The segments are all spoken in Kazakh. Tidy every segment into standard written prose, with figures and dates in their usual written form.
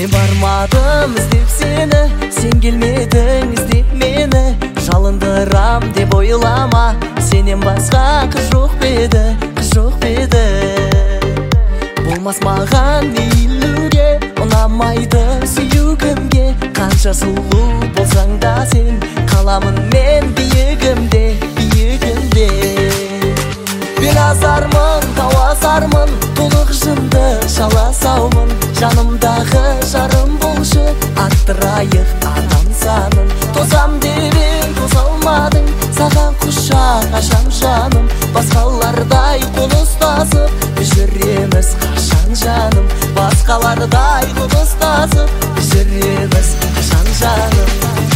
Мен бармадым іздеп сені, сен келмедің іздеп мені. Жалындырам деп ойлама, сенен басқа қыз жоқ беді, қыз жоқ беді. Болмас маған мейлуге, ұнамайды сүйгімге. Қанша сұлу болсаң да сен, қаламын мен биігімде, биігімде. Белазармын, тауасармын, толық жынды жаласаумын. Жанымдағы жарым болшы, арттырайық адам санын. Тозам деп тоса алмадың, саған құшақ ашам жаным. Басқалардай қол ұстасып жүреміз қашан жаным. Басқалардай қол ұстасып жүреміз қашан жаным.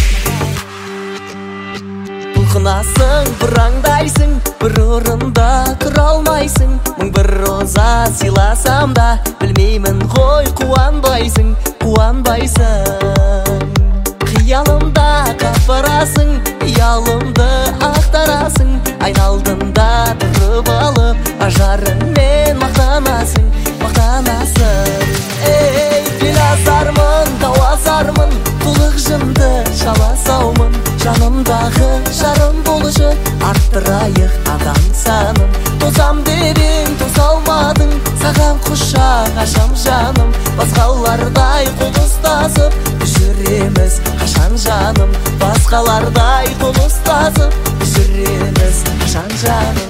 Бұлқынасың, бұраңдайсың, бір орында тұра алмайсың. Мың бір роза сыйласам да, білмеймін ғой қуанбайсың, қуанбайсың. Қиялымда қапарасың, ұялымды ақтарасың. Айналдында тұрып алып, ажарыңмен мақтанасың, мақтанасың. Ей, белазармын, тауасармын, толық жынды жаласаумын. Жанымдағы жарым болушы, арттырайық адам санын. Тозам деп тоса алмадың, саған құшақ ашам жаным. Басқалардай қол ұстасып жүреміз қашан жаным. Басқалардай қол ұстасып жүреміз қашан жаным.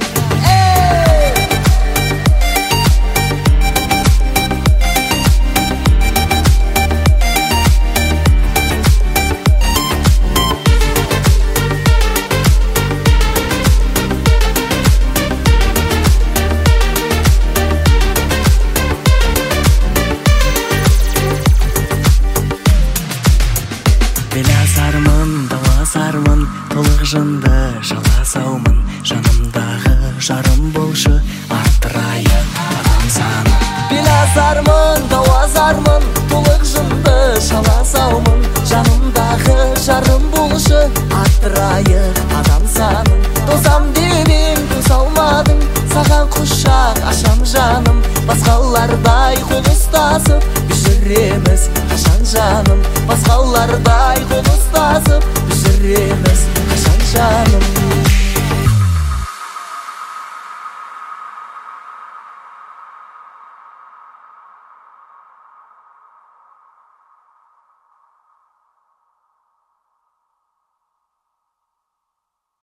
Белазармын, тауасармын, толық жынды жаласаумын. Жанымдағы жарым болшы, арттырайық адам санын. Белазармын, тауасармын, толық жынды жаласаумын. Жанымдағы жарым болшы, арттырайық адам санын. Тозам деп тоса алмадың, саған құшақ ашам жаным. Басқалардай қол ұстасып жүреміз қашан жаным. Басқалардай қол ұстасып жүреміз қашан жаным.